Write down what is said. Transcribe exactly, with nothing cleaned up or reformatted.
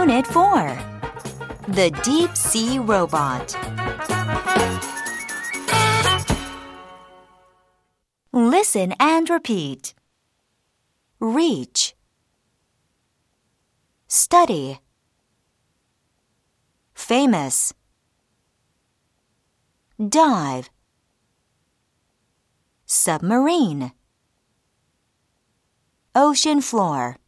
Unit four. The Deep Sea Robot. Listen and repeat. Reach. Study. Famous. Dive. Submarine. Ocean floor.